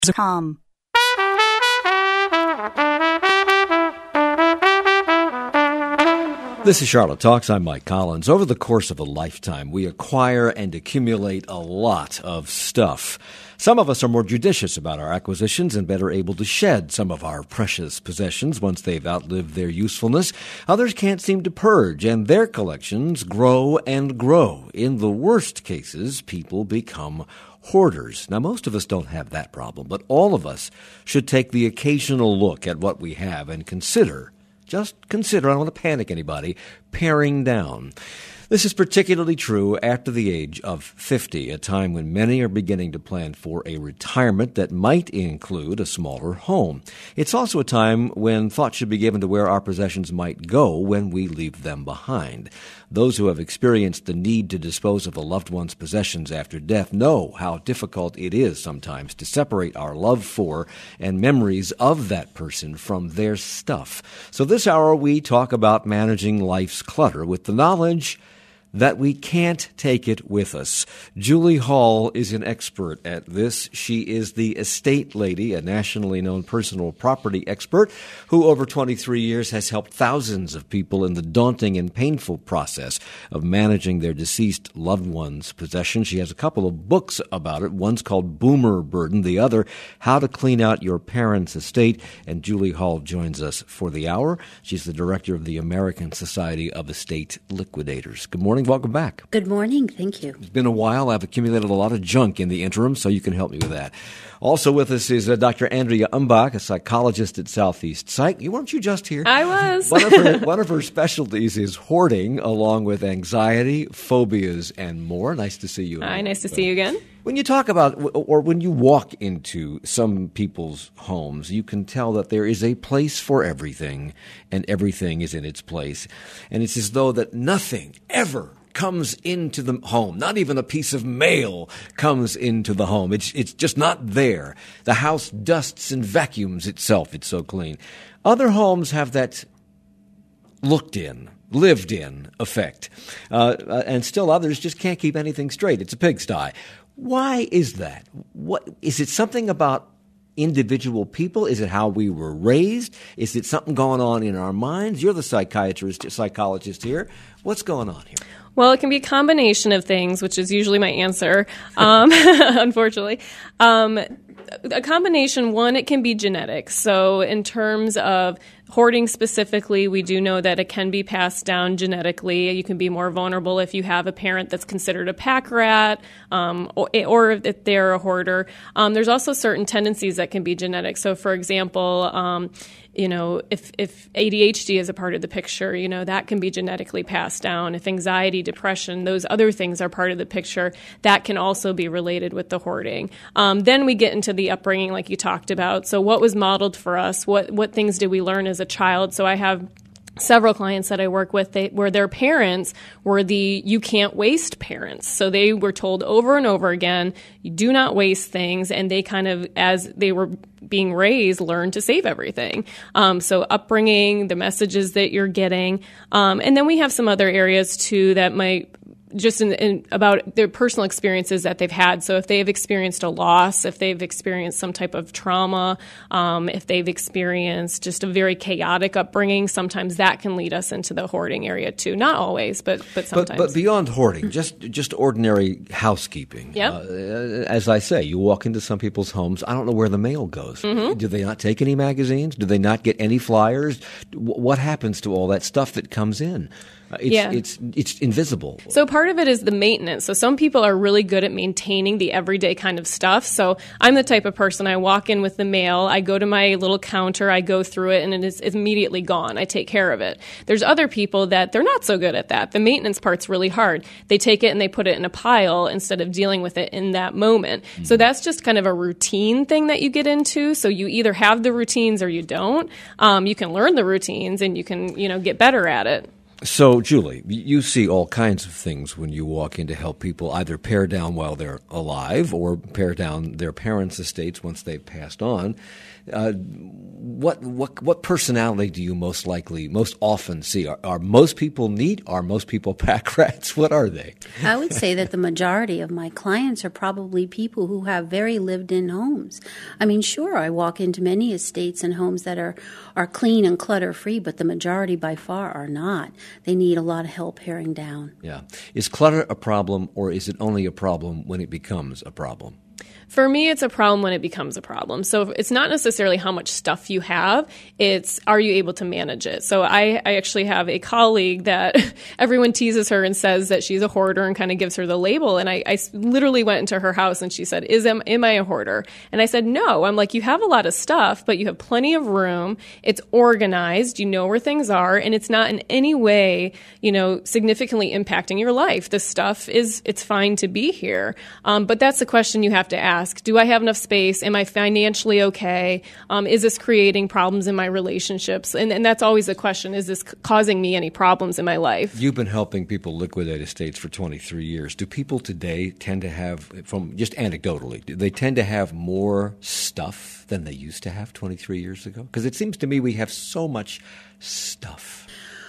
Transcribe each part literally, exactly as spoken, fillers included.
com. This is Charlotte Talks. I'm Mike Collins. Over the course of a lifetime, we acquire and accumulate a lot of stuff. Some of us are more judicious about our acquisitions and better able to shed some of our precious possessions once they've outlived their usefulness. Others can't seem to purge, and their collections grow and grow. In the worst cases, people become hoarders. Now, most of us don't have that problem, but all of us should take the occasional look at what we have and consider Just consider, I don't want to panic anybody, paring down. This is particularly true after the age of fifty, a time when many are beginning to plan for a retirement that might include a smaller home. It's also a time when thought should be given to where our possessions might go when we leave them behind. Those who have experienced the need to dispose of a loved one's possessions after death know how difficult it is sometimes to separate our love for and memories of that person from their stuff. So this hour we talk about managing life's clutter with the knowledge that we can't take it with us. Julie Hall is an expert at this. She is the estate lady, a nationally known personal property expert who over twenty-three years has helped thousands of people in the daunting and painful process of managing their deceased loved ones' possessions. She has a couple of books about it. One's called Boomer Burden, the other, How to Clean Out Your Parents' Estate. And Julie Hall joins us for the hour. She's the director of the American Society of Estate Liquidators. Good morning. Welcome back. Good morning. Thank you. It's been a while. I've accumulated a lot of junk in the interim, so you can help me with that. Also with us is uh, Doctor Andrea Umbach, a psychologist at Southeast Psych. You weren't you just here? I was. one, of her, one of her specialties is hoarding, along with anxiety, phobias, and more. Nice to see you. Hi, nice to see you again. When you talk about, or when you walk into some people's homes, you can tell that there is a place for everything, and everything is in its place. And it's as though that nothing ever comes into the home. Not even a piece of mail comes into the home. It's it's just not there. The house dusts and vacuums itself. It's so clean. Other homes have that looked in, lived in effect. Uh, and still others just can't keep anything straight. It's a pigsty. Why is that? What is it something about individual people? Is it how we were raised? Is it something going on in our minds? You're the psychiatrist, psychologist here. What's going on here? Well, it can be a combination of things, which is usually my answer, um, unfortunately. Um, a combination, one, it can be genetic. So in terms of hoarding specifically, we do know that it can be passed down genetically. You can be more vulnerable if you have a parent that's considered a pack rat, um, or, or if they're a hoarder. Um, there's also certain tendencies that can be genetic. So, for example, um, you know, if, if A D H D is a part of the picture, you know, that can be genetically passed down. If anxiety, depression, those other things are part of the picture, that can also be related with the hoarding. Um, then we get into the upbringing like you talked about. So what was modeled for us? What, what things did we learn as a child? So I have several clients that I work with they, where their parents were the you can't waste parents. So they were told over and over again, you do not waste things. And they kind of, as they were being raised, learned to save everything. Um, so upbringing, the messages that you're getting. Um, and then we have some other areas too that might just in, in about their personal experiences that they've had. So if they've experienced a loss, if they've experienced some type of trauma, um, if they've experienced just a very chaotic upbringing, sometimes that can lead us into the hoarding area too. Not always, but but sometimes. But, but beyond hoarding, just just ordinary housekeeping. Yep. Uh, as I say, you walk into some people's homes, I don't know where the mail goes. Mm-hmm. Do they not take any magazines? Do they not get any flyers? What happens to all that stuff that comes in? It's, yeah. it's it's invisible. So part of it is the maintenance. So some people are really good at maintaining the everyday kind of stuff. So I'm the type of person, I walk in with the mail, I go to my little counter, I go through it, and it is immediately gone. I take care of it. There's other people that they're not so good at that. The maintenance part's really hard. They take it and they put it in a pile instead of dealing with it in that moment. Mm-hmm. So that's just kind of a routine thing that you get into. So you either have the routines or you don't. Um, you can learn the routines and you can, you know, get better at it. So, Julie, you see all kinds of things when you walk in to help people either pare down while they're alive or pare down their parents' estates once they've passed on. Uh, what what what personality do you most likely, most often see? Are, are most people neat? Are most people pack rats? What are they? I would say that the majority of my clients are probably people who have very lived-in homes. I mean, sure, I walk into many estates and homes that are, are clean and clutter-free, but the majority by far are not. They need a lot of help paring down. Yeah. Is clutter a problem, or is it only a problem when it becomes a problem? For me, it's a problem when it becomes a problem. So it's not necessarily how much stuff you have, it's are you able to manage it? So I, I actually have a colleague that everyone teases her and says that she's a hoarder and kind of gives her the label. And I, I literally went into her house and she said, Is am, am I a hoarder? And I said, no. I'm like, you have a lot of stuff, but you have plenty of room. It's organized. You know where things are. And it's not in any way, you know, significantly impacting your life. This stuff is, it's fine to be here. Um, but that's the question you have to ask. Do I have enough space? Am I financially okay? Um, is this creating problems in my relationships? And, and that's always the question. Is this c- causing me any problems in my life? You've been helping people liquidate estates for twenty-three years. Do people today tend to have, from just anecdotally, do they tend to have more stuff than they used to have twenty-three years ago? Because it seems to me we have so much stuff.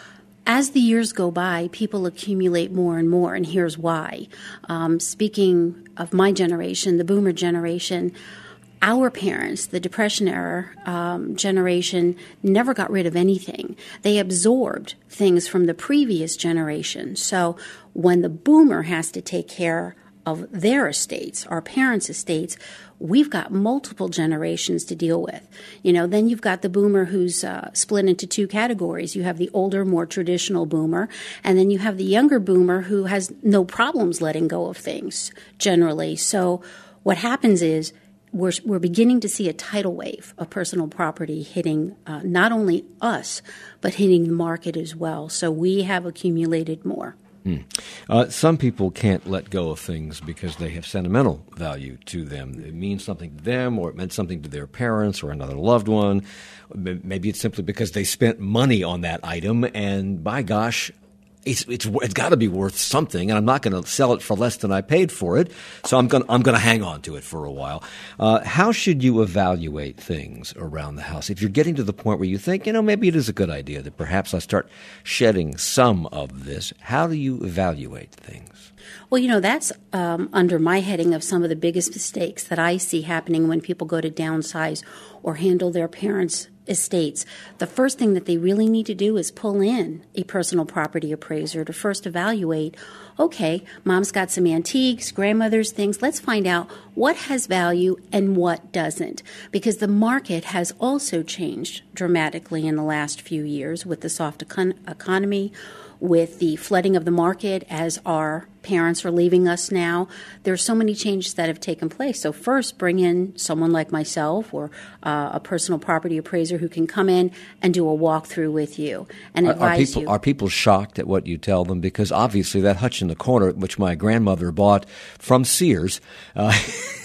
As the years go by, people accumulate more and more, and here's why. Um, speaking of my generation, the boomer generation, our parents, the Depression era um, generation, never got rid of anything. They absorbed things from the previous generation. So when the boomer has to take care of their estates, our parents' estates, we've got multiple generations to deal with. You know, then you've got the boomer who's uh, split into two categories. You have the older, more traditional boomer, and then you have the younger boomer who has no problems letting go of things generally. So what happens is we're, we're beginning to see a tidal wave of personal property hitting uh, not only us, but hitting the market as well. So we have accumulated more. Hmm. Uh, some people can't let go of things because they have sentimental value to them. It means something to them, or it meant something to their parents or another loved one. Maybe it's simply because they spent money on that item, and by gosh, it's it's it's got to be worth something, and I'm not going to sell it for less than I paid for it. So I'm going I'm going to hang on to it for a while. Uh, how should you evaluate things around the house if you're getting to the point where you think, you know, maybe it is a good idea that perhaps I start shedding some of this? How do you evaluate things? Well, you know, that's um, under my heading of some of the biggest mistakes that I see happening when people go to downsize or handle their parents' estates. The first thing that they really need to do is pull in a personal property appraiser to first evaluate, okay, mom's got some antiques, grandmother's things. Let's find out what has value and what doesn't. Because the market has also changed dramatically in the last few years with the soft econ- economy, with the flooding of the market as our parents are leaving us now. There are so many changes that have taken place. So first, bring in someone like myself or uh, a personal property appraiser who can come in and do a walkthrough with you and are, advise are people, you. Are people shocked at what you tell them? Because obviously that hutch in the corner, which my grandmother bought from Sears uh,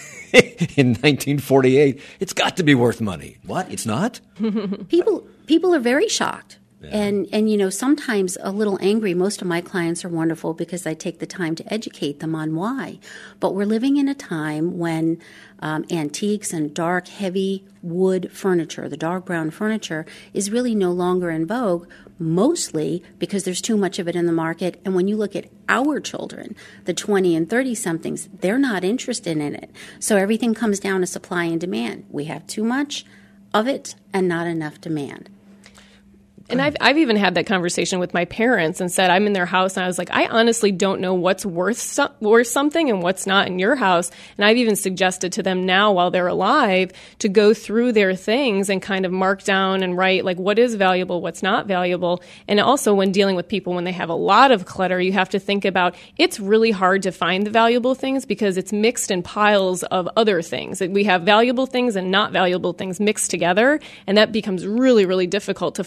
in nineteen forty-eight, it's got to be worth money. What? It's not? people people are very shocked. Yeah. And, and, you know, sometimes a little angry. Most of my clients are wonderful because I take the time to educate them on why. But we're living in a time when um, antiques and dark, heavy wood furniture, the dark brown furniture, is really no longer in vogue, mostly because there's too much of it in the market. And when you look at our children, the twenty and thirty-somethings, they're not interested in it. So everything comes down to supply and demand. We have too much of it and not enough demand. And I've I've even had that conversation with my parents and said, I'm in their house, and I was like, I honestly don't know what's worth so- worth something and what's not in your house. And I've even suggested to them now while they're alive to go through their things and kind of mark down and write like what is valuable, what's not valuable. And also when dealing with people when they have a lot of clutter, you have to think about it's really hard to find the valuable things because it's mixed in piles of other things. We have valuable things and not valuable things mixed together, and that becomes really, really difficult to find what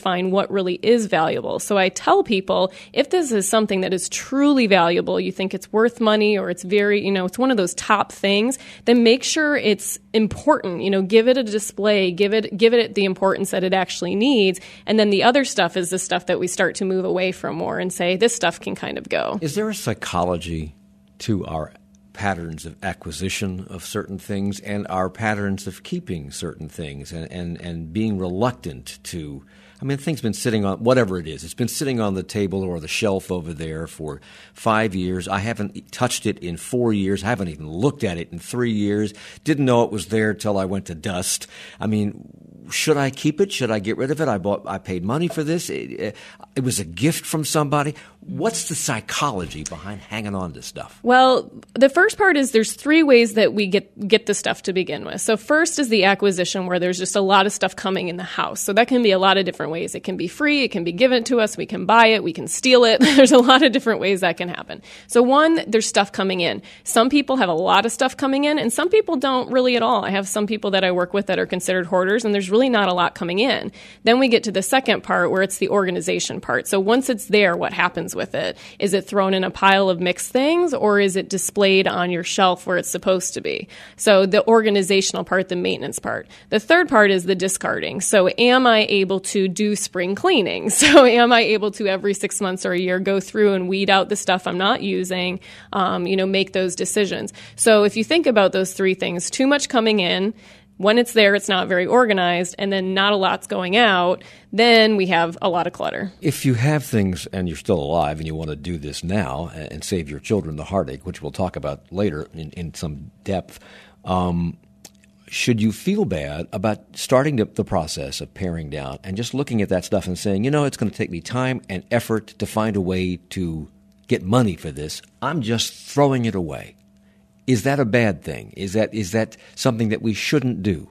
what really is valuable. So I tell people, if this is something that is truly valuable, you think it's worth money or it's very, you know, it's one of those top things, then make sure it's important. You know, give it a display, give it give it the importance that it actually needs. And then the other stuff is the stuff that we start to move away from more and say, this stuff can kind of go. Is there a psychology to our patterns of acquisition of certain things and our patterns of keeping certain things and, and, and being reluctant to, I mean, the thing's been sitting on, whatever it is, it's been sitting on the table or the shelf over there for five years. I haven't touched it in four years. I haven't even looked at it in three years. Didn't know it was there till I went to dust. I mean, should I keep it? Should I get rid of it? I bought, I paid money for this. It, it was a gift from somebody. What's the psychology behind hanging on to stuff? Well, the first part is there's three ways that we get get the stuff to begin with. So first is the acquisition, where there's just a lot of stuff coming in the house. So that can be a lot of different ways. It can be free. It can be given to us. We can buy it. We can steal it. There's a lot of different ways that can happen. So one, there's stuff coming in. Some people have a lot of stuff coming in, and some people don't really at all. I have some people that I work with that are considered hoarders, and there's really not a lot coming in. Then we get to the second part, where it's the organization part. So once it's there, what happens with it? Is it thrown in a pile of mixed things, or is it displayed on your shelf where it's supposed to be? So the organizational part, the maintenance part. The third part is the discarding. So am I able to do spring cleaning? So am I able to every six months or a year go through and weed out the stuff I'm not using, um, you know, make those decisions? So if you think about those three things, too much coming in, when it's there, it's not very organized, and then not a lot's going out, then we have a lot of clutter. If you have things and you're still alive and you want to do this now and save your children the heartache, which we'll talk about later in, in some depth, um, should you feel bad about starting the, the process of paring down and just looking at that stuff and saying, you know, it's going to take me time and effort to find a way to get money for this. I'm just throwing it away. Is that a bad thing? Is that is that something that we shouldn't do?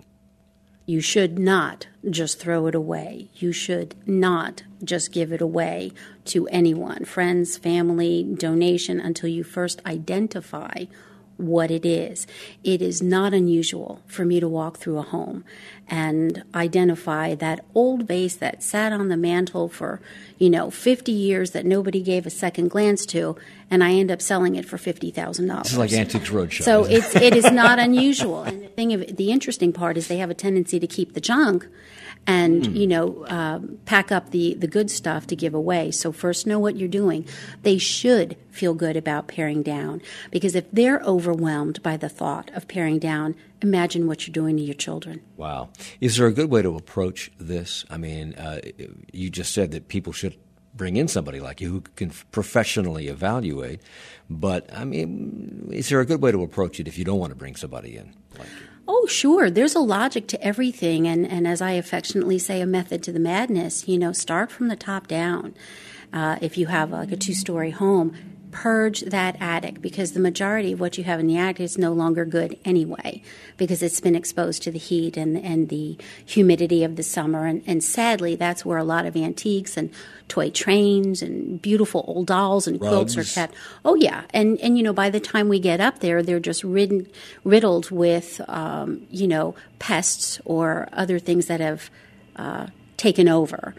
You should not just throw it away. You should not just give it away to anyone, friends, family, donation, until you first identify what it is. It is not unusual for me to walk through a home and identify that old vase that sat on the mantle for, you know, fifty years that nobody gave a second glance to, and I end up selling it for fifty thousand dollars. This is like Antiques Roadshow. So it's, it is not unusual. And the thing of the interesting part is they have a tendency to keep the junk and, mm. you know, uh, pack up the, the good stuff to give away. So first know what you're doing. They should feel good about paring down, because if they're overwhelmed by the thought of paring down, imagine what you're doing to your children. Wow. Is there a good way to approach this? I mean, uh, you just said that people should bring in somebody like you who can professionally evaluate, but, I mean, is there a good way to approach it if you don't want to bring somebody in like you? Oh, sure. There's a logic to everything. And, and as I affectionately say, a method to the madness. You know, start from the top down. Uh, if you have like a two-story home, purge that attic, because the majority of what you have in the attic is no longer good anyway, because it's been exposed to the heat and, and the humidity of the summer. And, and sadly, that's where a lot of antiques and toy trains and beautiful old dolls and quilts Rugs. are kept. Oh, yeah. And, and, you know, by the time we get up there, they're just ridden, riddled with, um, you know, pests or other things that have uh, taken over.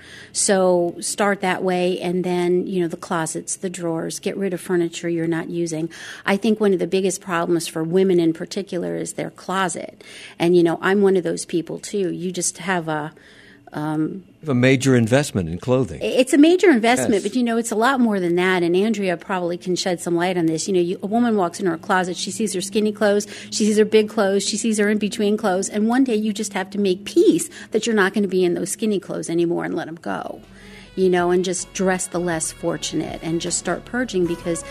So start that way, and then, you know, the closets, the drawers, get rid of furniture you're not using. I think one of the biggest problems for women in particular is their closet. And, you know, I'm one of those people too. You just have a Um, a major investment in clothing. It's a major investment, Yes. but, you know, it's a lot more than that. And Andrea probably can shed some light on this. You know, you, a woman walks into her closet, she sees her skinny clothes, she sees her big clothes, she sees her in-between clothes, and one day you just have to make peace that you're not going to be in those skinny clothes anymore and let them go, you know, and just dress the less fortunate and just start purging, because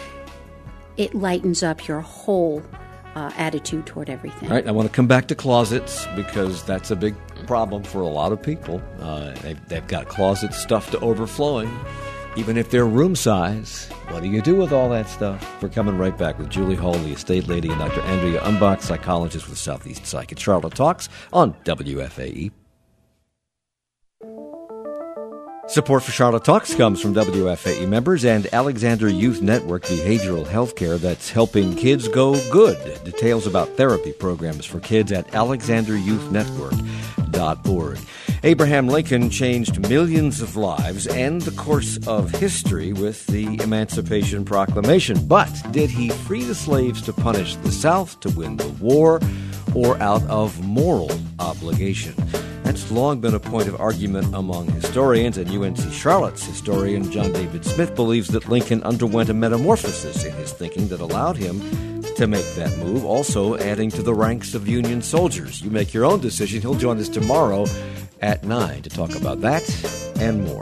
it lightens up your whole uh, attitude toward everything. All right, I want to come back to closets, because that's a big problem for a lot of people. Uh, they've, they've got closets stuffed to overflowing, even if they're room size. What do you do with all that stuff? We're coming right back with Julie Hall, the estate lady, and Doctor Andrea Umbach, psychologist with Southeast Psych. It's Charlotte Talks on W F A E. Support for Charlotte Talks comes from W F A E members and Alexander Youth Network Behavioral Healthcare that's helping kids go good. Details about therapy programs for kids at alexander youth network dot org. Abraham Lincoln changed millions of lives and the course of history with the Emancipation Proclamation. But did he free the slaves to punish the South, to win the war, or out of moral obligation? That's long been a point of argument among historians, and U N C Charlotte's historian John David Smith believes that Lincoln underwent a metamorphosis in his thinking that allowed him to make that move, also adding to the ranks of Union soldiers. You make your own decision. He'll join us tomorrow at nine to talk about that and more.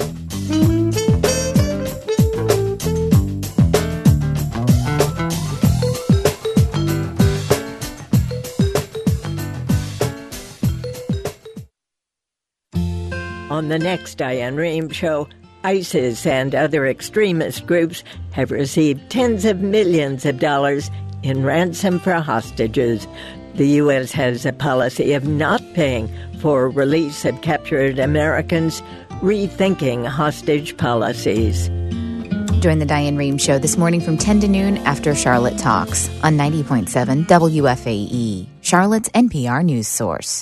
On the next Diane Rehm Show, ISIS and other extremist groups have received tens of millions of dollars in ransom for hostages. The U S has a policy of not paying for release of captured Americans, rethinking hostage policies. Join the Diane Rehm Show this morning from ten to noon after Charlotte Talks on ninety point seven W F A E, Charlotte's N P R news source.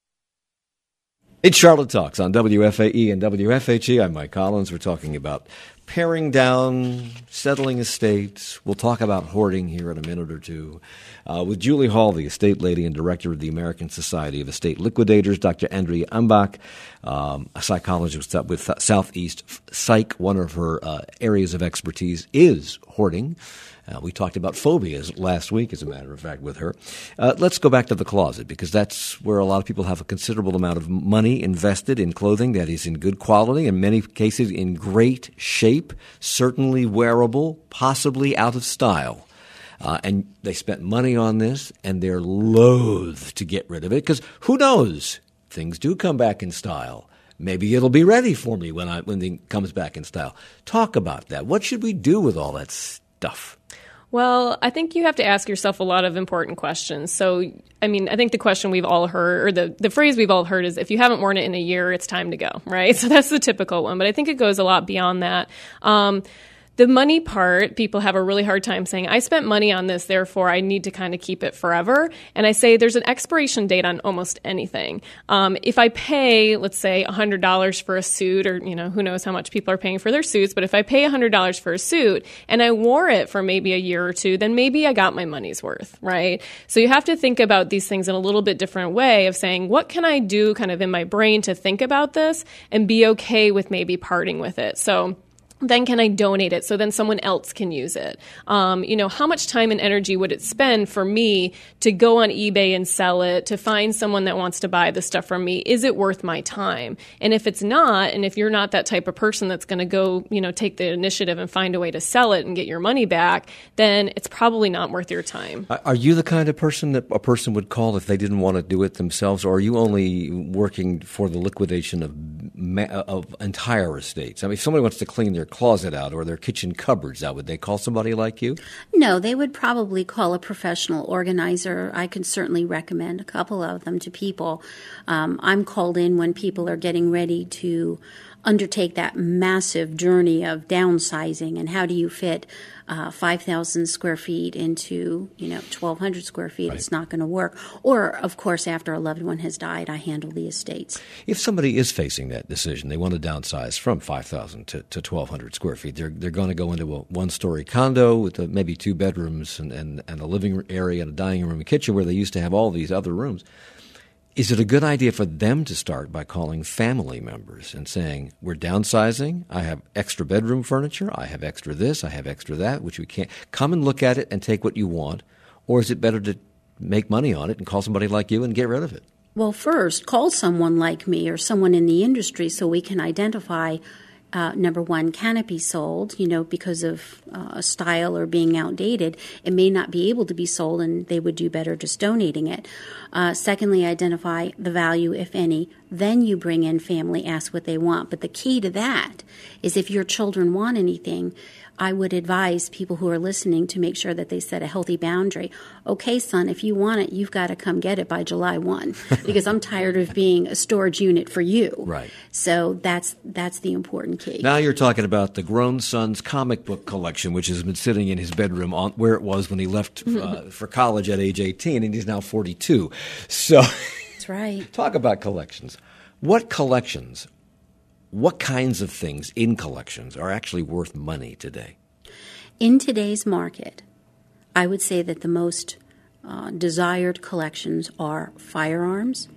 It's Charlotte Talks on W F A E and W F H E. I'm Mike Collins. We're talking about paring down, settling estates. We'll talk about hoarding here in a minute or two. Uh, with Julie Hall, the estate lady and director of the American Society of Estate Liquidators, Doctor Andrea Ambach, um, a psychologist with Southeast Psych. One of her uh, areas of expertise is hoarding. Uh, we talked about phobias last week, as a matter of fact, with her. Uh, let's go back to the closet, because that's where a lot of people have a considerable amount of money invested in clothing that is in good quality, in many cases in great shape, certainly wearable, possibly out of style. Uh, and they spent money on this, and they're loath to get rid of it, because who knows? Things do come back in style. Maybe it'll be ready for me when I when it comes back in style. Talk about that. What should we do with all that stuff? Well, I think you have to ask yourself a lot of important questions. So, I mean, I think the question we've all heard, or the, the phrase we've all heard is, if you haven't worn it in a year, it's time to go, right? So that's the typical one. But I think it goes a lot beyond that. Um, The money part, people have a really hard time saying, I spent money on this, therefore I need to kind of keep it forever. And I say there's an expiration date on almost anything. Um, if I pay, let's say, one hundred dollars for a suit, or, you know, who knows how much people are paying for their suits, but if I pay one hundred dollars for a suit and I wore it for maybe a year or two, then maybe I got my money's worth, right? So you have to think about these things in a little bit different way of saying, what can I do kind of in my brain to think about this and be okay with maybe parting with it? So then can I donate it so then someone else can use it? Um, you know, how much time and energy would it spend for me to go on eBay and sell it, to find someone that wants to buy the stuff from me? Is it worth my time? And if it's not, and if you're not that type of person that's going to go, you know, take the initiative and find a way to sell it and get your money back, then it's probably not worth your time. Are you the kind of person that a person would call if they didn't want to do it themselves, or are you only working for the liquidation of of entire estates? I mean, if somebody wants to clean their closet out or their kitchen cupboards out, would they call somebody like you? No, they would probably call a professional organizer. I can certainly recommend a couple of them to people. Um, I'm called in when people are getting ready to undertake that massive journey of downsizing, and how do you fit uh, five thousand square feet into, you know, twelve hundred square feet. Right. It's not going to work. Or, of course, after a loved one has died, I handle the estates. If somebody is facing that decision, they want to downsize from five thousand to, to twelve hundred square feet, they're they're going to go into a one-story condo with a, maybe two bedrooms and, and, and a living area and a dining room and kitchen where they used to have all these other rooms. Is it a good idea for them to start by calling family members and saying, we're downsizing, I have extra bedroom furniture, I have extra this, I have extra that, which we can't. Come and look at it and take what you want. Or is it better to make money on it and call somebody like you and get rid of it? Well, first, call someone like me or someone in the industry so we can identify, uh, number one, can it be sold? You know, because of uh, a style or being outdated, it may not be able to be sold, and they would do better just donating it. Uh, secondly, identify the value, if any. Then you bring in family, ask what they want. But the key to that is if your children want anything, I would advise people who are listening to make sure that they set a healthy boundary. Okay, son, if you want it, you've got to come get it by July first because I'm tired of being a storage unit for you. Right. So that's that's the important key. Now you're talking about the grown son's comic book collection, which has been sitting in his bedroom on where it was when he left uh, for college at age eighteen, and he's now forty-two. So that's right. Talk about collections. What collections, what kinds of things in collections are actually worth money today? In today's market, I would say that the most uh, desired collections are firearms,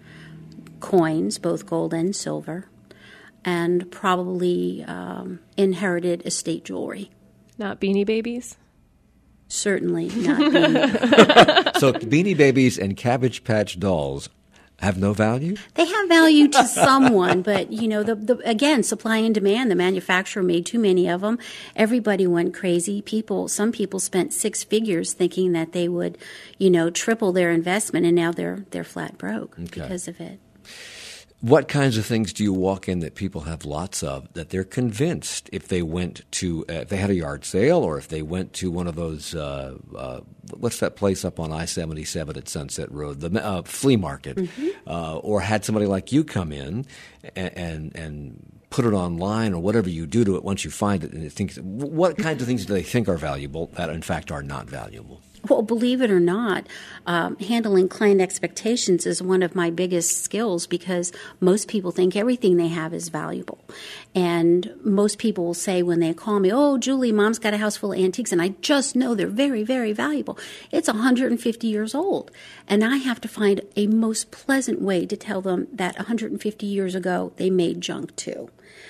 coins, both gold and silver, and probably um, inherited estate jewelry. Not Beanie Babies? Certainly not Beanie. So Beanie Babies and Cabbage Patch Dolls have no value? They have value to someone, but, you know, the, the again, supply and demand. The manufacturer made too many of them. Everybody went crazy. People, some people spent six figures thinking that they would, you know, triple their investment, and now they're they're flat broke Okay. because of it. What kinds of things do you walk in that people have lots of that they're convinced if they went to, uh, if they had a yard sale or if they went to one of those, uh, uh, what's that place up on I seventy-seven at Sunset Road, the uh, flea market, mm-hmm. uh, or had somebody like you come in and, and, and put it online or whatever you do to it once you find it, and it thinks, what kinds of things do they think are valuable that in fact are not valuable? Well, believe it or not, um, handling client expectations is one of my biggest skills because most people think everything they have is valuable. And most people will say when they call me, oh, Julie, Mom's got a house full of antiques, and I just know they're very, very valuable. It's one hundred fifty years old. And I have to find a most pleasant way to tell them that one hundred fifty years ago they made junk too.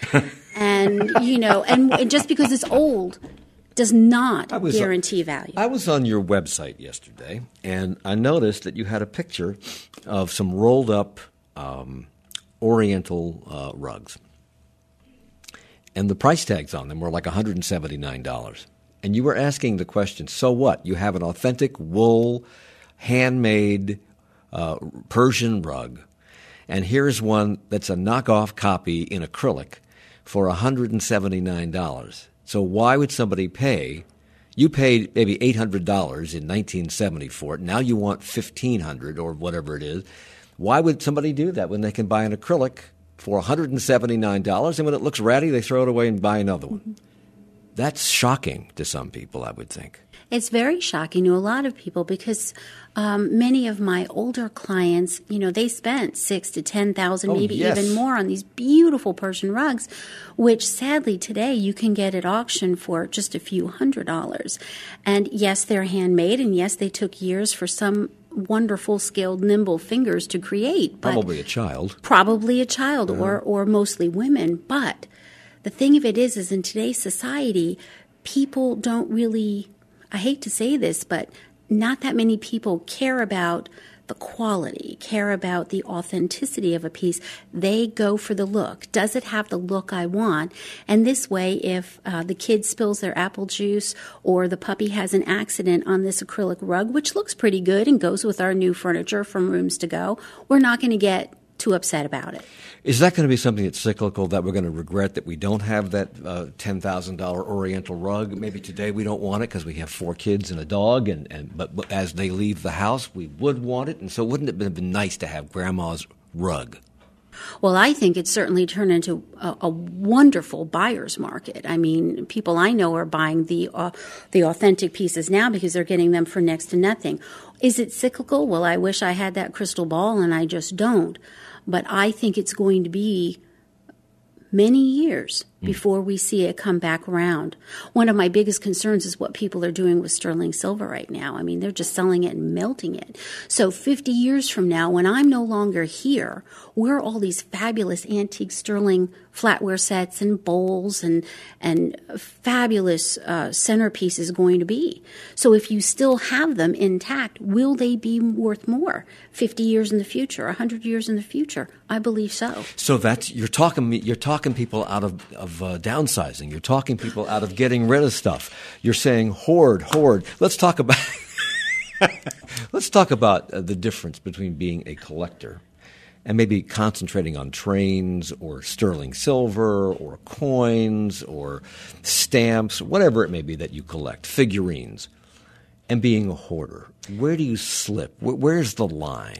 And, you know, and just because it's old does not I was, guarantee value. I was on your website yesterday, and I noticed that you had a picture of some rolled-up um, Oriental uh, rugs. And the price tags on them were like one hundred seventy-nine dollars. And you were asking the question, so what? You have an authentic wool, handmade uh, Persian rug, and here's one that's a knockoff copy in acrylic for one hundred seventy-nine dollars. So why would somebody pay? You paid maybe eight hundred dollars in nineteen seventy for it. Now you want fifteen hundred dollars or whatever it is. Why would somebody do that when they can buy an acrylic for one hundred seventy-nine dollars, and when it looks ratty, they throw it away and buy another one? Mm-hmm. That's shocking to some people, I would think. It's very shocking to a lot of people because um, many of my older clients, you know, they spent six to ten thousand, oh, maybe yes. even more on these beautiful Persian rugs, which sadly today you can get at auction for just a few hundred dollars. And yes, they're handmade, and yes, they took years for some wonderful, skilled, nimble fingers to create. But probably a child. Probably a child, Uh-huh. or or mostly women. But the thing of it is, is in today's society, people don't really. I hate to say this, but not that many people care about the quality, care about the authenticity of a piece. They go for the look. Does it have the look I want? And this way, if uh, the kid spills their apple juice or the puppy has an accident on this acrylic rug, which looks pretty good and goes with our new furniture from Rooms to Go, we're not going to get too upset about it. Is that going to be something that's cyclical, that we're going to regret that we don't have that uh, ten thousand dollars Oriental rug? Maybe today we don't want it because we have four kids and a dog, and, and but, but as they leave the house, we would want it. And so wouldn't it have been nice to have Grandma's rug? Well, I think it's certainly turned into a, a wonderful buyer's market. I mean, people I know are buying the uh, the authentic pieces now because they're getting them for next to nothing. Is it cyclical? Well, I wish I had that crystal ball, and I just don't. But I think it's going to be many years before we see it come back around. One of my biggest concerns is what people are doing with sterling silver right now. I mean, they're just selling it and melting it. So fifty years from now, when I'm no longer here, where are all these fabulous antique sterling flatware sets and bowls and and fabulous uh, centerpieces going to be? So if you still have them intact, will they be worth more fifty years in the future, one hundred years in the future? I believe so. So that's you're talking you're talking people out of, of uh, downsizing. You're talking people out of getting rid of stuff. You're saying hoard, hoard. Let's talk about let's talk about uh, the difference between being a collector and maybe concentrating on trains or sterling silver or coins or stamps, whatever it may be that you collect, figurines, and being a hoarder. Where do you slip? Where, where's the line?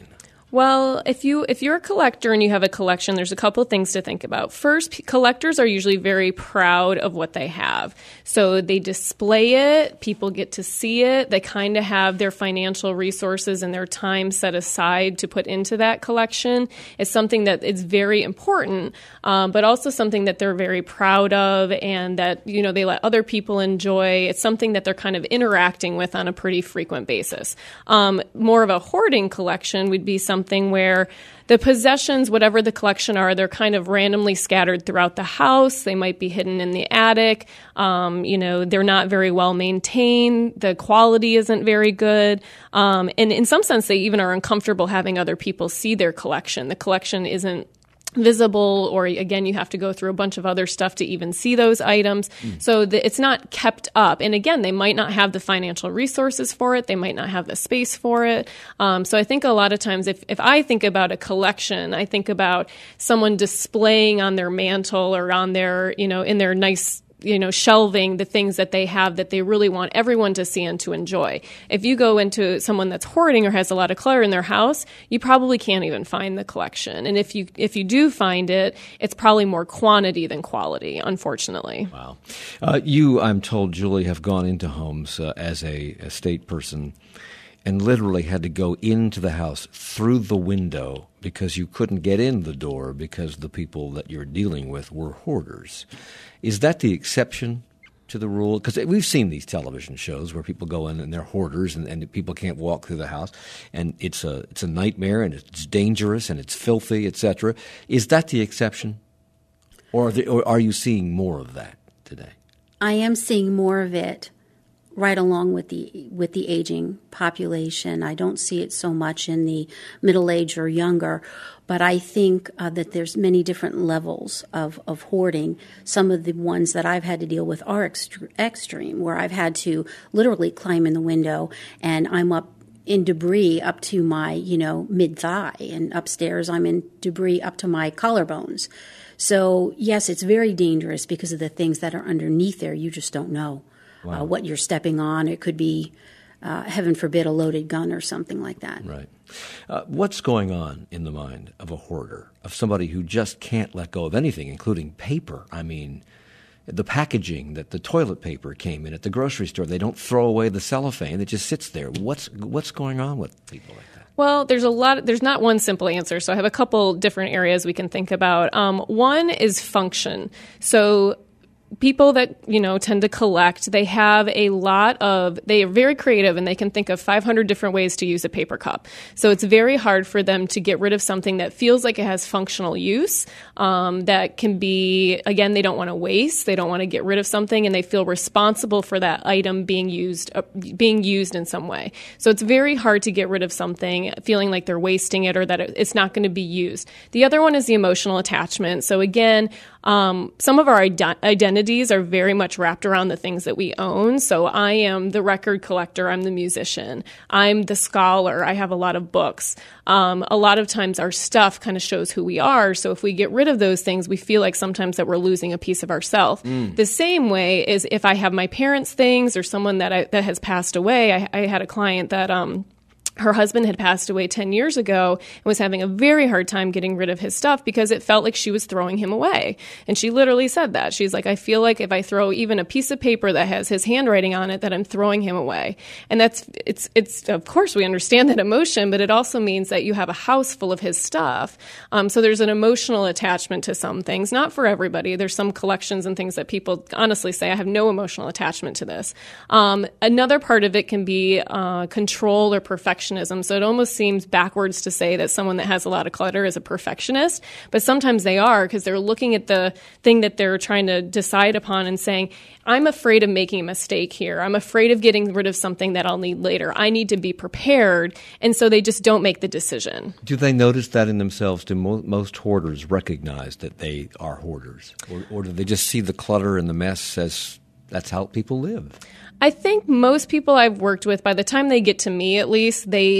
Well, if you if you're a collector and you have a collection, there's a couple of things to think about. First, p- collectors are usually very proud of what they have. So they display it, people get to see it, they kind of have their financial resources and their time set aside to put into that collection. It's something that is very important, um, but also something that they're very proud of and that, you know, they let other people enjoy. It's something that they're kind of interacting with on a pretty frequent basis. Um, more of a hoarding collection would be something Something where the possessions, whatever the collection are, they're kind of randomly scattered throughout the house. They might be hidden in the attic. Um, you know, they're not very well maintained. The quality isn't very good. Um, and in some sense, they even are uncomfortable having other people see their collection. The collection isn't visible, or again, you have to go through a bunch of other stuff to even see those items. Mm. So the, it's not kept up. And again, they might not have the financial resources for it. They might not have the space for it. Um, so I think a lot of times, if, if I think about a collection, I think about someone displaying on their mantle or on their, you know, in their nice, you know, shelving the things that they have that they really want everyone to see and to enjoy. If you go into someone that's hoarding or has a lot of clutter in their house, you probably can't even find the collection. And if you if you do find it, it's probably more quantity than quality, unfortunately. Wow. Uh, you, I'm told, Julie, have gone into homes uh, as a estate person and literally had to go into the house through the window because you couldn't get in the door because the people that you're dealing with were hoarders. Is that the exception to the rule? Because we've seen these television shows where people go in and they're hoarders and, and people can't walk through the house, and it's a it's a nightmare and it's dangerous and it's filthy, et cetera. Is that the exception, or are, the, or are you seeing more of that today? I am seeing more of it. Right along with the with the aging population. I don't see it so much in the middle age or younger, but I think uh, that there's many different levels of, of hoarding. Some of the ones that I've had to deal with are extre- extreme, where I've had to literally climb in the window and I'm up in debris up to my, you know, mid-thigh, and upstairs I'm in debris up to my collarbones. So, yes, it's very dangerous because of the things that are underneath there. You just don't know. Wow. Uh, what you're stepping on. It could be, uh, heaven forbid, a loaded gun or something like that. Right. Uh, what's going on in the mind of a hoarder, of somebody who just can't let go of anything, including paper? I mean, the packaging that the toilet paper came in at the grocery store, they don't throw away the cellophane. It just sits there. What's what's going on with people like that? Well, there's a lot. There's not one simple answer. So I have a couple different areas we can think about. Um, one is function. So people that, you know, tend to collect, they have a lot of, they are very creative and they can think of five hundred different ways to use a paper cup. So it's very hard for them to get rid of something that feels like it has functional use, um, that can be, again, they don't want to waste, they don't want to get rid of something, and they feel responsible for that item being used, uh, being used in some way. So it's very hard to get rid of something feeling like they're wasting it or that it, it's not going to be used. The other one is the emotional attachment. So again, um, some of our ident- identities are very much wrapped around the things that we own. So I am the record collector. I'm the musician. I'm the scholar. I have a lot of books. Um, a lot of times our stuff kind of shows who we are. So if we get rid of those things, we feel like sometimes that we're losing a piece of ourselves. Mm. The same way is if I have my parents' things or someone that I, that has passed away. I, I had a client that, um, her husband had passed away ten years ago and was having a very hard time getting rid of his stuff because it felt like she was throwing him away. And she literally said that. She's like, I feel like if I throw even a piece of paper that has his handwriting on it, that I'm throwing him away. And that's, it's, it's, of course we understand that emotion, but it also means that you have a house full of his stuff. Um, so there's an emotional attachment to some things, not for everybody. There's some collections and things that people honestly say, I have no emotional attachment to this. Um, another part of it can be uh, control or perfection. So it almost seems backwards to say that someone that has a lot of clutter is a perfectionist, but sometimes they are because they're looking at the thing that they're trying to decide upon and saying, I'm afraid of making a mistake here. I'm afraid of getting rid of something that I'll need later. I need to be prepared. And so they just don't make the decision. Do they notice that in themselves? Do mo- most hoarders recognize that they are hoarders? Or, or do they just see the clutter and the mess as that's how people live? I think most people I've worked with, by the time they get to me at least, they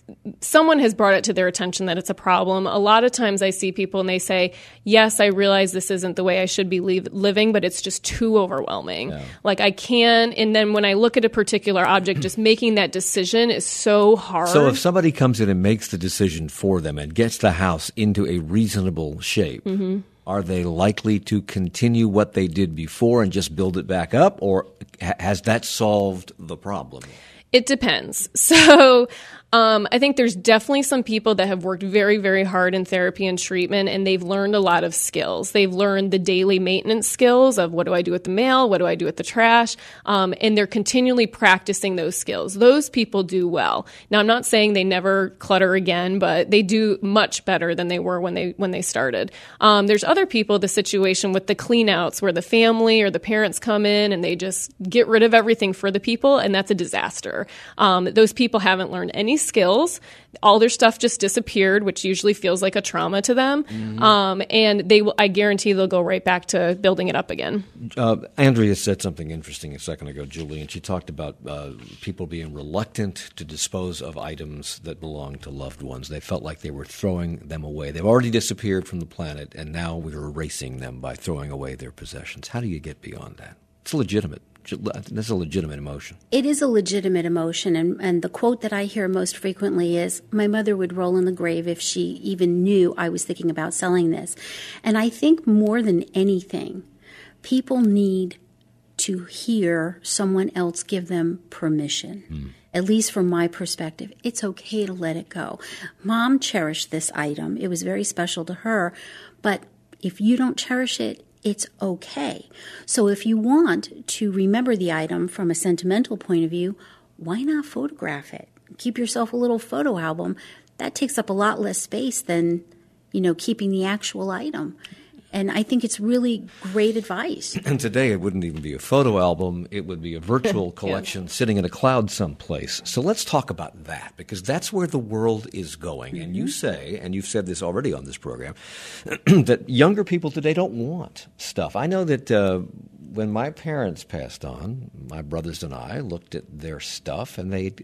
someone has brought it to their attention that it's a problem. A lot of times I see people and they say, yes, I realize this isn't the way I should be leave, living, but it's just too overwhelming. Yeah. Like I can't. And then when I look at a particular object, just making that decision is so hard. So if somebody comes in and makes the decision for them and gets the house into a reasonable shape, mm-hmm. are they likely to continue what they did before and just build it back up, or ha- has that solved the problem? It depends. So um, I think there's definitely some people that have worked very, very hard in therapy and treatment, and they've learned a lot of skills. They've learned the daily maintenance skills of what do I do with the mail, what do I do with the trash, um, and they're continually practicing those skills. Those people do well. Now, I'm not saying they never clutter again, but they do much better than they were when they when they started. Um, there's other people, the situation with the cleanouts, where the family or the parents come in and they just get rid of everything for the people, and that's a disaster. Um, those people haven't learned any skills. All their stuff just disappeared, which usually feels like a trauma to them. Mm-hmm. Um, and they will, I guarantee they'll go right back to building it up again. Uh, Andrea said something interesting a second ago, Julie, and she talked about uh, people being reluctant to dispose of items that belong to loved ones. They felt like they were throwing them away. They've already disappeared from the planet, and now we're erasing them by throwing away their possessions. How do you get beyond that? It's legitimate. That's a legitimate emotion. It is a legitimate emotion, and, and the quote that I hear most frequently is, my mother would roll in the grave if she even knew I was thinking about selling this. And I think more than anything, people need to hear someone else give them permission. Mm. At least from my perspective, it's okay to let it go. Mom cherished this item. It was very special to her, but if you don't cherish it, it's okay. So if you want to remember the item from a sentimental point of view, why not photograph it? Keep yourself a little photo album. That takes up a lot less space than, you know, keeping the actual item. And I think it's really great advice. And today it wouldn't even be a photo album. It would be a virtual collection yeah. sitting in a cloud someplace. So let's talk about that, because that's where the world is going. Mm-hmm. And you say, and you've said this already on this program, that younger people today don't want stuff. I know that uh, when my parents passed on, my brothers and I looked at their stuff, and they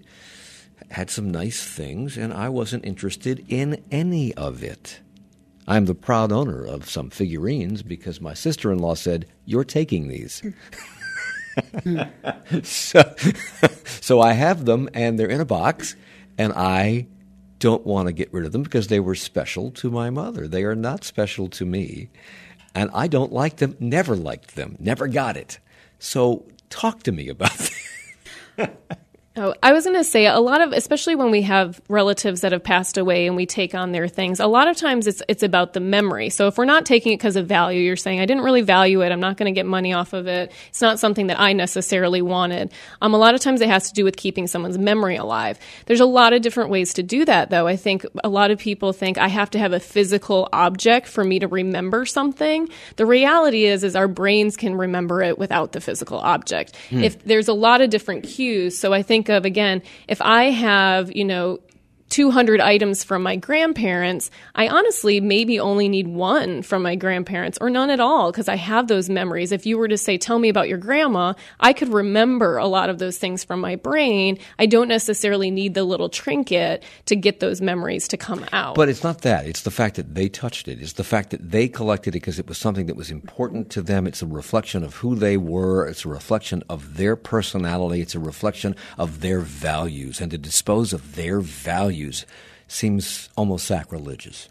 had some nice things, and I wasn't interested in any of it. I'm the proud owner of some figurines because my sister-in-law said, you're taking these. so, so I have them, and they're in a box, and I don't want to get rid of them because they were special to my mother. They are not special to me, and I don't like them, never liked them, never got it. So talk to me about that. Oh, I was going to say a lot of, especially when we have relatives that have passed away and we take on their things, a lot of times it's it's about the memory. So if we're not taking it because of value, you're saying, I didn't really value it, I'm not going to get money off of it, it's not something that I necessarily wanted. Um, a lot of times it has to do with keeping someone's memory alive. There's a lot of different ways to do that, though. I think a lot of people think I have to have a physical object for me to remember something. The reality is, is our brains can remember it without the physical object. Hmm. If there's a lot of different cues, so I think of, again, if I have, you know, two hundred items from my grandparents, I honestly maybe only need one from my grandparents or none at all because I have those memories. If you were to say, tell me about your grandma, I could remember a lot of those things from my brain. I don't necessarily need the little trinket to get those memories to come out. But it's not that. It's the fact that they touched it. It's the fact that they collected it because it was something that was important to them. It's a reflection of who they were. It's a reflection of their personality. It's a reflection of their values. And to dispose of their values seems almost sacrilegious.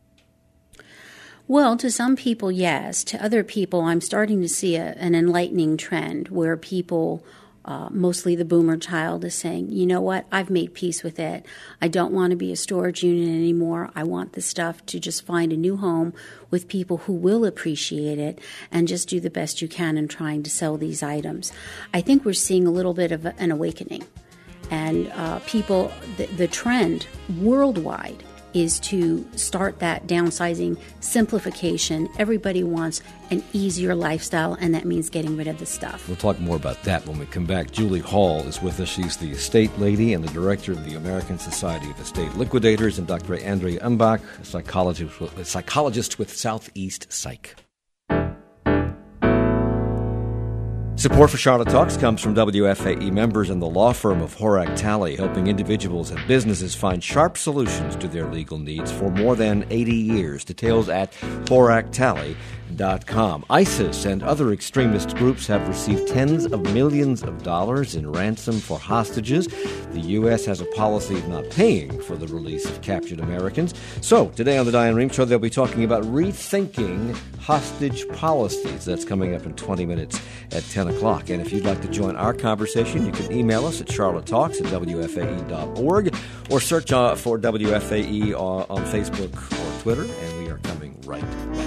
Well, to some people, yes. To other people, I'm starting to see a, an enlightening trend where people, uh, mostly the boomer child, is saying, you know what, I've made peace with it. I don't want to be a storage unit anymore. I want this stuff to just find a new home with people who will appreciate it and just do the best you can in trying to sell these items. I think we're seeing a little bit of an awakening. And uh, people, the, the trend worldwide is to start that downsizing, simplification. Everybody wants an easier lifestyle, and that means getting rid of the stuff. We'll talk more about that when we come back. Julie Hall is with us. She's the estate lady and the director of the American Society of Estate Liquidators, and Doctor Andrea Umbach, a psychologist, a psychologist with Southeast Psych. Support for Charlotte Talks comes from W F A E members and the law firm of Horak Talley, helping individuals and businesses find sharp solutions to their legal needs for more than eighty years. Details at horak talley dot com. ISIS and other extremist groups have received tens of millions of dollars in ransom for hostages. The U S has a policy of not paying for the release of captured Americans. So, today on the Diane Rehm Show, they'll be talking about rethinking hostage policies. That's coming up in twenty minutes at ten o'clock. And if you'd like to join our conversation, you can email us at charlotte talks at w f a e dot org or search uh, for W F A E on, on Facebook or Twitter, and we are coming right back.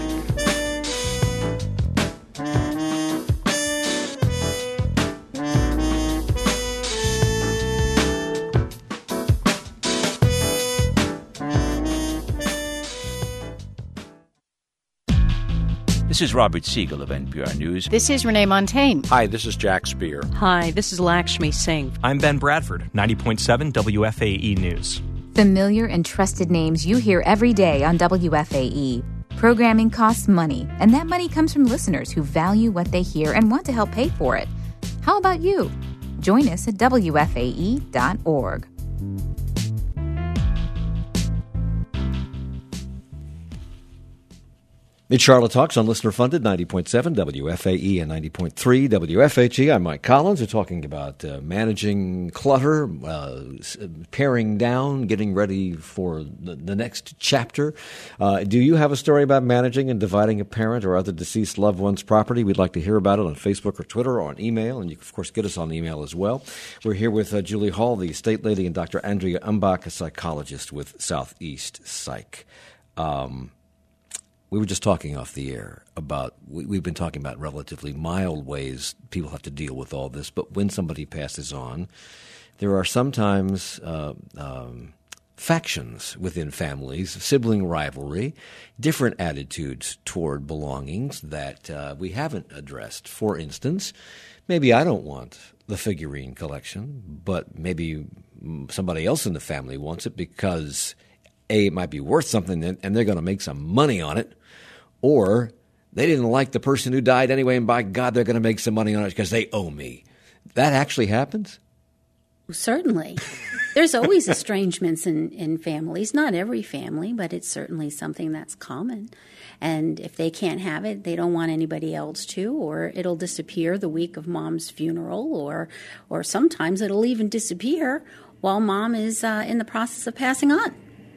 This is Robert Siegel of N P R News. This is Renee Montaigne. Hi, this is Jack Spear. Hi, this is Lakshmi Singh. I'm Ben Bradford, ninety point seven W F A E News. Familiar and trusted names you hear every day on W F A E. Programming costs money, and that money comes from listeners who value what they hear and want to help pay for it. How about you? Join us at w f a e dot org. It's Charlotte Talks on listener-funded ninety point seven W F A E and ninety point three W F H E. I'm Mike Collins. We're talking about uh, managing clutter, uh, paring down, getting ready for the, the next chapter. Uh, do you have a story about managing and dividing a parent or other deceased loved one's property? We'd like to hear about it on Facebook or Twitter or on email, and you can, of course, get us on email as well. We're here with uh, Julie Hall, the estate lady, and Doctor Andrea Umbach, a psychologist with Southeast Psych. Um We were just talking off the air about, we, we've been talking about relatively mild ways people have to deal with all this, but when somebody passes on, there are sometimes uh, um, factions within families, sibling rivalry, different attitudes toward belongings that uh, we haven't addressed. For instance, maybe I don't want the figurine collection, but maybe somebody else in the family wants it because A, it might be worth something and they're going to make some money on it, or they didn't like the person who died anyway, and by God, they're going to make some money on it because they owe me. That actually happens? Certainly. There's always estrangements in, in families. Not every family, but it's certainly something that's common. And if they can't have it, they don't want anybody else to, or it'll disappear the week of mom's funeral, or or sometimes it'll even disappear while mom is uh, in the process of passing on.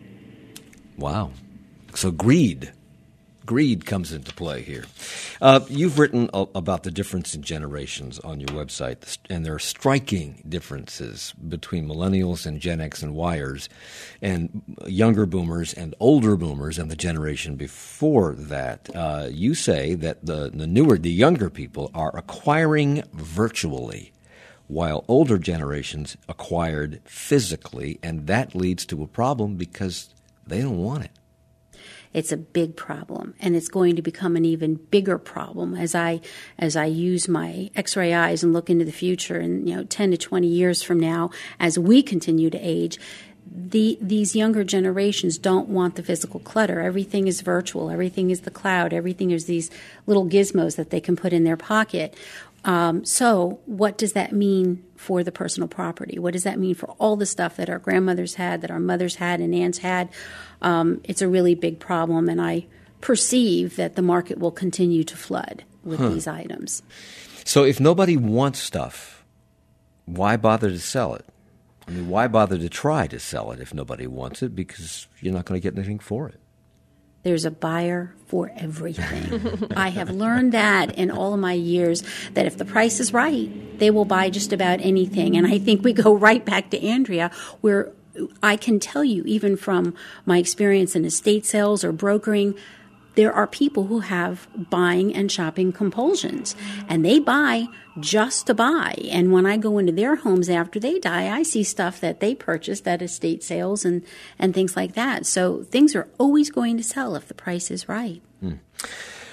Wow. So greed. Greed comes into play here. Uh, you've written a- about the difference in generations on your website, and there are striking differences between millennials and Gen X and Yers, and younger boomers and older boomers and the generation before that. Uh, you say that the, the newer, the younger people are acquiring virtually, while older generations acquired physically, and that leads to a problem because they don't want it. It's a big problem, and it's going to become an even bigger problem as I as I use my X-ray eyes and look into the future. And you know, ten to twenty years from now, as we continue to age, the these younger generations don't want the physical clutter. Everything is virtual. Everything is the cloud. Everything is these little gizmos that they can put in their pocket. Um, so what does that mean for the personal property? What does that mean for all the stuff that our grandmothers had, that our mothers had and aunts had? Um, it's a really big problem, and I perceive that the market will continue to flood with huh. these items. So if nobody wants stuff, why bother to sell it? I mean, why bother to try to sell it if nobody wants it? Because you're not going to get anything for it. There's a buyer for everything. I have learned that in all of my years, that if the price is right, they will buy just about anything. And I think we go right back to Andrea, where I can tell you, even from my experience in estate sales or brokering, there are people who have buying and shopping compulsions, and they buy just to buy. And when I go into their homes after they die, I see stuff that they purchased at estate sales and, and things like that. So things are always going to sell if the price is right. Hmm.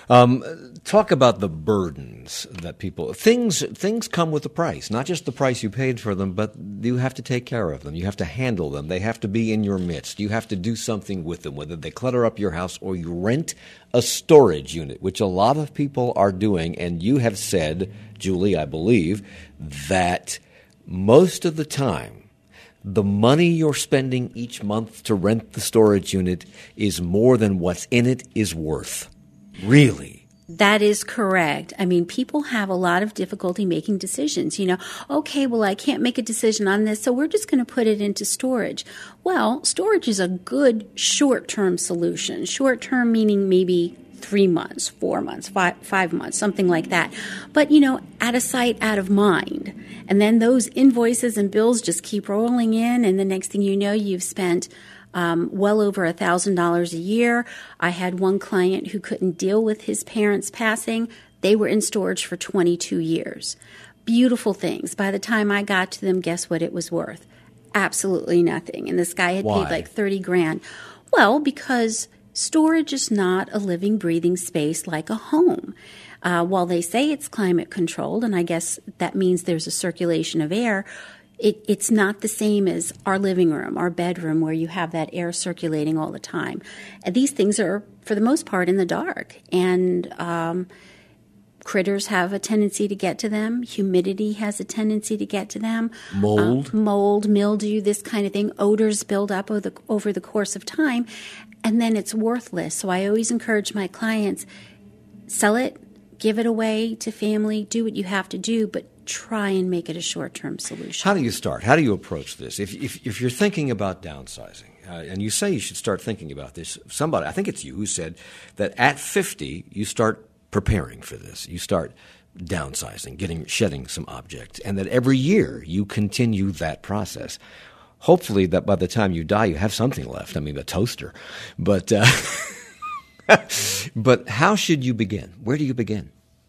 Um, talk about the burdens that people things things come with a price, not just the price you paid for them, but you have to take care of them. You have to handle them. They have to be in your midst. You have to do something with them, whether they clutter up your house or you rent a storage unit, which a lot of people are doing. And you have said, Julie, I believe, that most of the time, the money you're spending each month to rent the storage unit is more than what's in it is worth. Really? That is correct. I mean, people have a lot of difficulty making decisions. You know, okay, well, I can't make a decision on this, so we're just going to put it into storage. Well, storage is a good short-term solution. Short-term meaning maybe three months, four months, five, five months, something like that. But, you know, out of sight, out of mind. And then those invoices and bills just keep rolling in, and the next thing you know, you've spent Um, well over a thousand dollars a year. I had one client who couldn't deal with his parents passing. They were in storage for twenty-two years. Beautiful things. By the time I got to them, guess what it was worth? Absolutely nothing. And this guy had Why? paid like thirty grand. Well, because storage is not a living, breathing space like a home. Uh, while they say it's climate controlled, and I guess that means there's a circulation of air, It, it's not the same as our living room, our bedroom, where you have that air circulating all the time. And these things are, for the most part, in the dark. And um, critters have a tendency to get to them. Humidity has a tendency to get to them. Mold. Uh, mold, mildew, this kind of thing. Odors build up over the, over the course of time, and then it's worthless. So I always encourage my clients, sell it, give it away to family, do what you have to do, but try and make it a short-term solution. How do you start? How do you approach this? If if, if you're thinking about downsizing, uh, and you say you should start thinking about this, somebody, I think it's you who said that at fifty you start preparing for this. You start downsizing, getting shedding some objects, and that every year you continue that process. Hopefully that by the time you die you have something left. I mean, a toaster. But uh, but how should you begin? Where do you begin?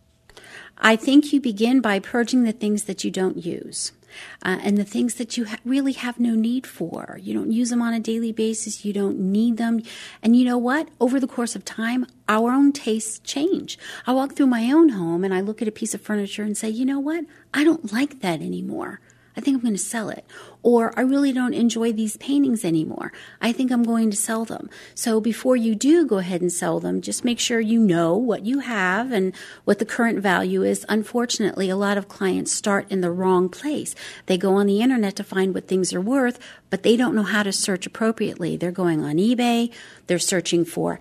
I think you begin by purging the things that you don't use uh, and the things that you ha- really have no need for. You don't use them on a daily basis. You don't need them. And you know what? Over the course of time, our own tastes change. I walk through my own home and I look at a piece of furniture and say, you know what? I don't like that anymore. I think I'm going to sell it. Or I really don't enjoy these paintings anymore. I think I'm going to sell them. So before you do go ahead and sell them, just make sure you know what you have and what the current value is. Unfortunately, a lot of clients start in the wrong place. They go on the internet to find what things are worth, but they don't know how to search appropriately. They're going on eBay. They're searching for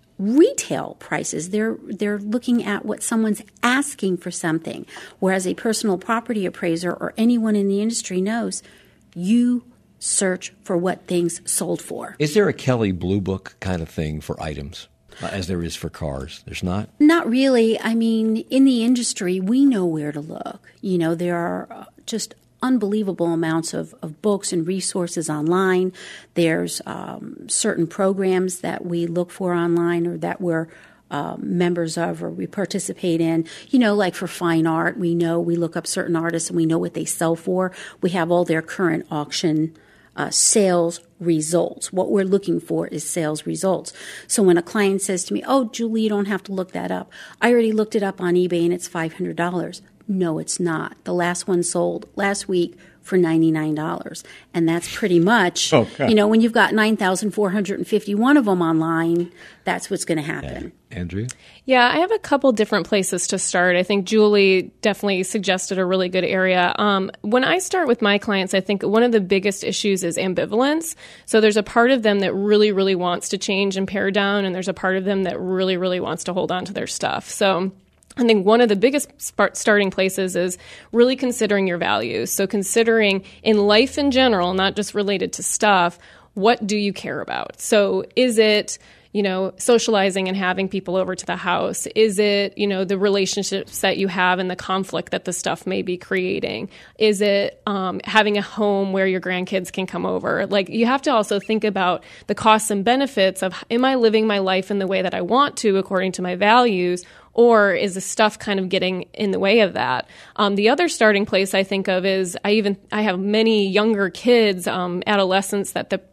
retail prices. They're they're looking at what someone's asking for something, whereas a personal property appraiser or anyone in the industry knows you search for what things sold for. Is there a Kelley Blue Book kind of thing for items, uh, as there is for cars? There's not? Not really. I mean, in the industry, we know where to look. You know, there are just unbelievable amounts of, of books and resources online. There's um, certain programs that we look for online or that we're uh, members of or we participate in. You know, like for fine art, we know we look up certain artists and we know what they sell for. We have all their current auction uh, sales results. What we're looking for is sales results. So when a client says to me, oh, Julie, you don't have to look that up. I already looked it up on eBay and it's five hundred dollars. No, it's not. The last one sold last week for ninety-nine dollars. And that's pretty much, okay. You know, when you've got nine thousand four hundred fifty-one of them online, that's what's going to happen. Yeah. Andrea? Yeah, I have a couple different places to start. I think Julie definitely suggested a really good area. Um, when I start with my clients, I think one of the biggest issues is ambivalence. So there's a part of them that really, really wants to change and pare down, and there's a part of them that really, really wants to hold on to their stuff. So I think one of the biggest starting places is really considering your values. So considering in life in general, not just related to stuff, what do you care about? So is it, you know, socializing and having people over to the house? Is it, you know, the relationships that you have and the conflict that the stuff may be creating? Is it um, having a home where your grandkids can come over? Like, you have to also think about the costs and benefits of, am I living my life in the way that I want to according to my values? Or is the stuff kind of getting in the way of that? Um, the other starting place I think of is I even I have many younger kids, um, adolescents that the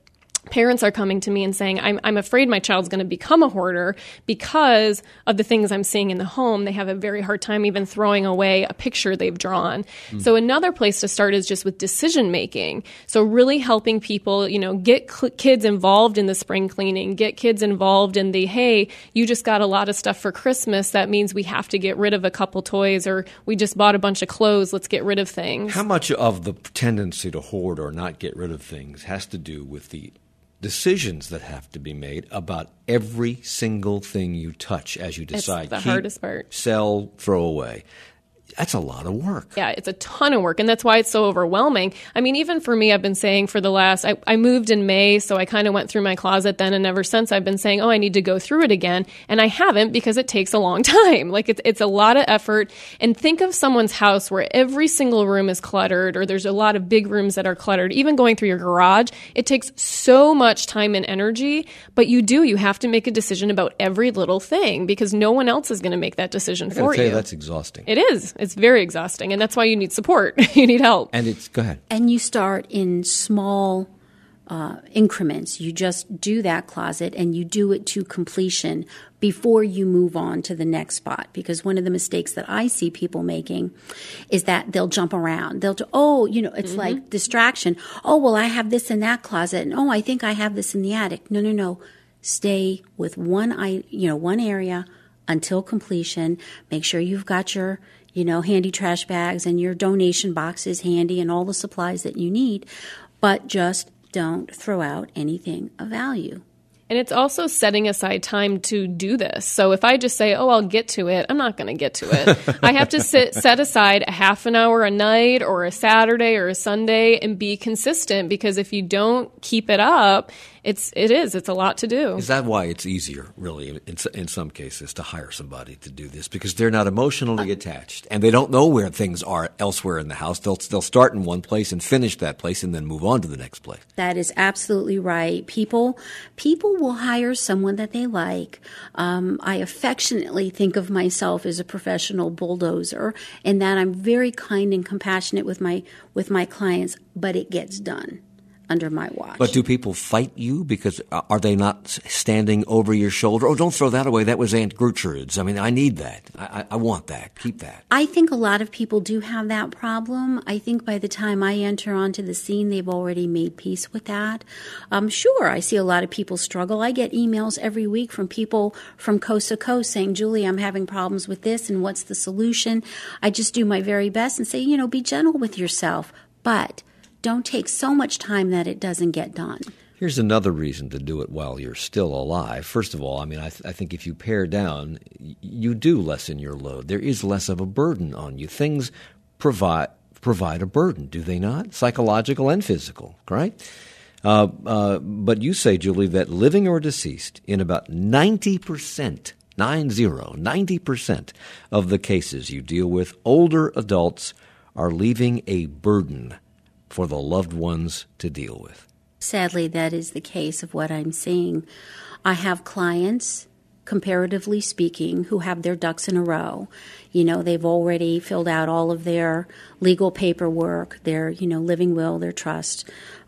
parents are coming to me and saying, I'm, I'm afraid my child's going to become a hoarder because of the things I'm seeing in the home. They have a very hard time even throwing away a picture they've drawn. Mm. So another place to start is just with decision making. So really helping people, you know, get cl- kids involved in the spring cleaning, get kids involved in the, hey, you just got a lot of stuff for Christmas. That means we have to get rid of a couple toys, or we just bought a bunch of clothes. Let's get rid of things. How much of the tendency to hoard or not get rid of things has to do with the decisions that have to be made about every single thing you touch as you decide? It's the keep, hardest part. Sell, throw away. That's a lot of work. Yeah, it's a ton of work, and that's why it's so overwhelming. I mean, even for me, I've been saying for the last, I, I moved in May, so I kind of went through my closet then, and ever since I've been saying, oh, I need to go through it again, and I haven't because it takes a long time. Like, it's, it's a lot of effort, and think of someone's house where every single room is cluttered, or there's a lot of big rooms that are cluttered. Even going through your garage, it takes so much time and energy, but you do, you have to make a decision about every little thing because no one else is going to make that decision I for gotta tell you. you. That's exhausting. It is. It's very exhausting, and that's why you need support. You need help. And it's, go ahead. And you start in small uh, increments. You just do that closet and you do it to completion before you move on to the next spot. Because one of the mistakes that I see people making is that they'll jump around. They'll do, oh, you know, it's mm-hmm. like distraction. Oh, well, I have this in that closet. And oh, I think I have this in the attic. No, no, no. Stay with one, I, you know, one area until completion. Make sure you've got your, you know, handy trash bags and your donation boxes handy and all the supplies that you need, but just don't throw out anything of value. And it's also setting aside time to do this. So if I just say, oh, I'll get to it, I'm not going to get to it. I have to sit, set aside a half an hour a night or a Saturday or a Sunday and be consistent, because if you don't keep it up, it's, it is, it's a lot to do. Is that why it's easier, really, in, in some cases, to hire somebody to do this? Because they're not emotionally attached, and they don't know where things are elsewhere in the house. They'll, they'll start in one place and finish that place and then move on to the next place. That is absolutely right. People, people will hire someone that they like. Um, I affectionately think of myself as a professional bulldozer, and that I'm very kind and compassionate with my, with my clients, but it gets done under my watch. But do people fight you because are they not standing over your shoulder? Oh, don't throw that away. That was Aunt Gertrude's. I mean, I need that. I, I want that. Keep that. I think a lot of people do have that problem. I think by the time I enter onto the scene, they've already made peace with that. Um, sure, I see a lot of people struggle. I get emails every week from people from coast to coast saying, Julie, I'm having problems with this, and what's the solution? I just do my very best and say, you know, be gentle with yourself, but don't take so much time that it doesn't get done. Here's another reason to do it while you're still alive. First of all, I mean, I, th- I think if you pare down, you do lessen your load. There is less of a burden on you. Things provide provide a burden, do they not? Psychological and physical, right? Uh, uh, but you say, Julie, that living or deceased, in about ninety percent, nine zero, ninety percent of the cases you deal with, older adults are leaving a burden for the loved ones to deal with. Sadly, that is the case of what I'm seeing. I have clients, comparatively speaking, who have their ducks in a row. You know, they've already filled out all of their legal paperwork, their, you know, living will, their trust,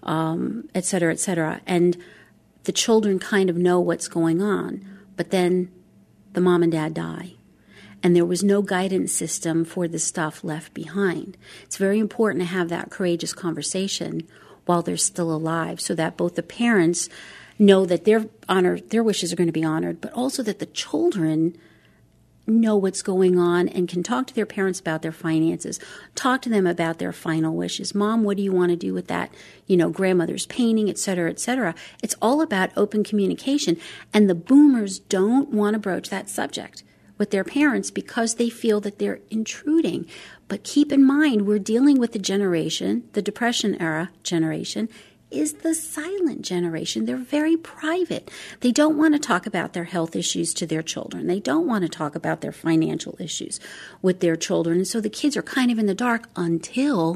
um, et cetera, et cetera. And the children kind of know what's going on. But then the mom and dad die. And there was no guidance system for the stuff left behind. It's very important to have that courageous conversation while they're still alive, so that both the parents know that their honor, their wishes are going to be honored, but also that the children know what's going on and can talk to their parents about their finances, talk to them about their final wishes. Mom, what do you want to do with that, you know, grandmother's painting, et cetera, et cetera. It's all about open communication, and the boomers don't want to broach that subject with their parents because they feel that they're intruding. But keep in mind, we're dealing with the generation, the Depression era generation, is the silent generation. They're very private. They don't want to talk about their health issues to their children. They don't want to talk about their financial issues with their children. And so the kids are kind of in the dark until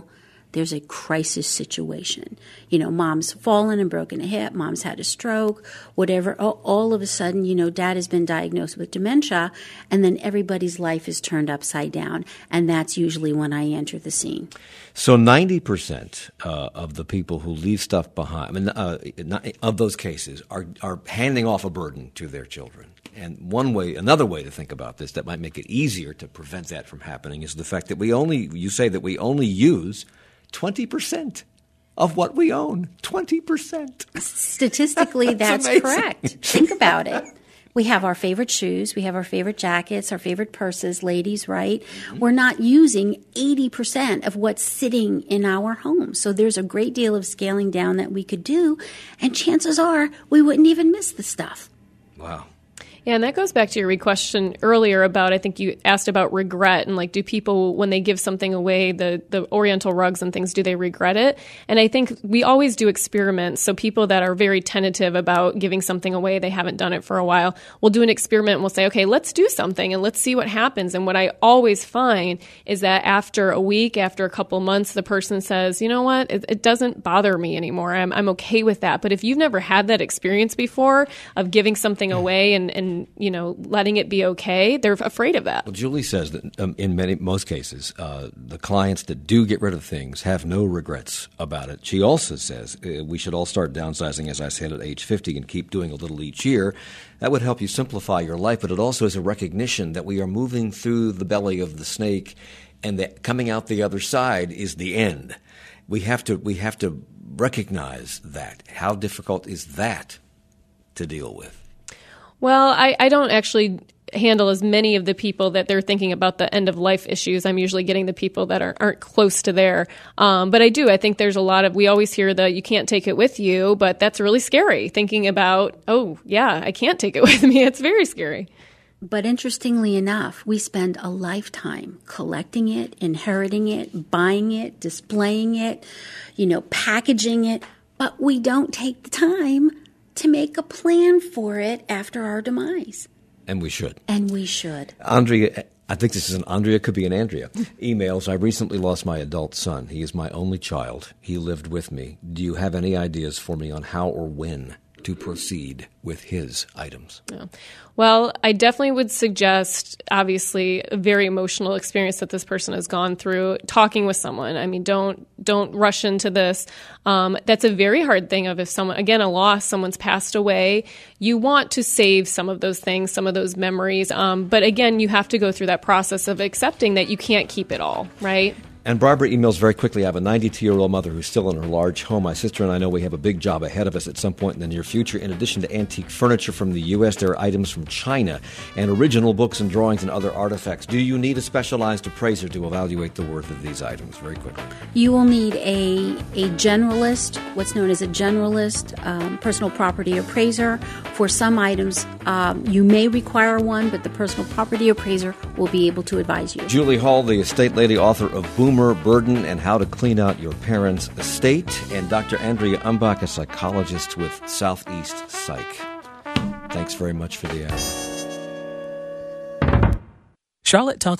there's a crisis situation. You know, mom's fallen and broken a hip, mom's had a stroke, whatever. All, all of a sudden, you know, dad has been diagnosed with dementia, and then everybody's life is turned upside down. And that's usually when I enter the scene. So ninety percent uh, of the people who leave stuff behind, I mean, uh, of those cases, are, are handing off a burden to their children. And one way, another way to think about this that might make it easier to prevent that from happening is the fact that we only, you say that we only use twenty percent of what we own. twenty percent. Statistically, that's, that's correct. Think about it. We have our favorite shoes, we have our favorite jackets, our favorite purses, ladies, right? Mm-hmm. We're not using eighty percent of what's sitting in our home. So there's a great deal of scaling down that we could do, and chances are we wouldn't even miss the stuff. Wow. Yeah, and that goes back to your question earlier about, I think you asked about regret and like, do people, when they give something away, the, the Oriental rugs and things, do they regret it? And I think we always do experiments. So people that are very tentative about giving something away, they haven't done it for a while, we'll do an experiment and we'll say, okay, let's do something and let's see what happens. And what I always find is that after a week, after a couple months, the person says, you know what, it, it doesn't bother me anymore. I'm, I'm okay with that. But if you've never had that experience before of giving something away and, and you know, letting it be okay, they're afraid of that. Well, Julie says that um, in many most cases, uh, the clients that do get rid of things have no regrets about it. She also says uh, we should all start downsizing, as I said, at age fifty and keep doing a little each year. That would help you simplify your life, but it also is a recognition that we are moving through the belly of the snake and that coming out the other side is the end. We have to, we have to recognize that. How difficult is that to deal with? Well, I, I don't actually handle as many of the people that they're thinking about the end of life issues. I'm usually getting the people that are, aren't close to there. Um, but I do. I think there's a lot of, we always hear the you can't take it with you, but that's really scary. Thinking about, oh, yeah, I can't take it with me. It's very scary. But interestingly enough, we spend a lifetime collecting it, inheriting it, buying it, displaying it, you know, packaging it, but we don't take the time to make a plan for it after our demise. And we should. And we should. Andrea, I think this is an Andrea, could be an Andrea. Emails, I recently lost my adult son. He is my only child. He lived with me. Do you have any ideas for me on how or when to proceed with his items? Yeah. Well, I definitely would suggest, obviously, a very emotional experience that this person has gone through, talking with someone. I mean, don't don't rush into this. Um, that's a very hard thing of if someone, again, a loss, someone's passed away. You want to save some of those things, some of those memories. Um, but again, you have to go through that process of accepting that you can't keep it all, right? And Barbara emails very quickly, I have a ninety-two-year-old mother who's still in her large home. My sister and I know we have a big job ahead of us at some point in the near future. In addition to antique furniture from the U S, there are items from China and original books and drawings and other artifacts. Do you need a specialized appraiser to evaluate the worth of these items? Very quickly. You will need a, a generalist, what's known as a generalist um, personal property appraiser. For some items, um, you may require one, but the personal property appraiser will be able to advise you. Julie Hall, the estate lady, author of Boomer Burden and How to Clean Out Your Parents' Estate, and Doctor Andrea Umbach, a psychologist with Southeast Psych. Thanks very much for the hour. Charlotte talks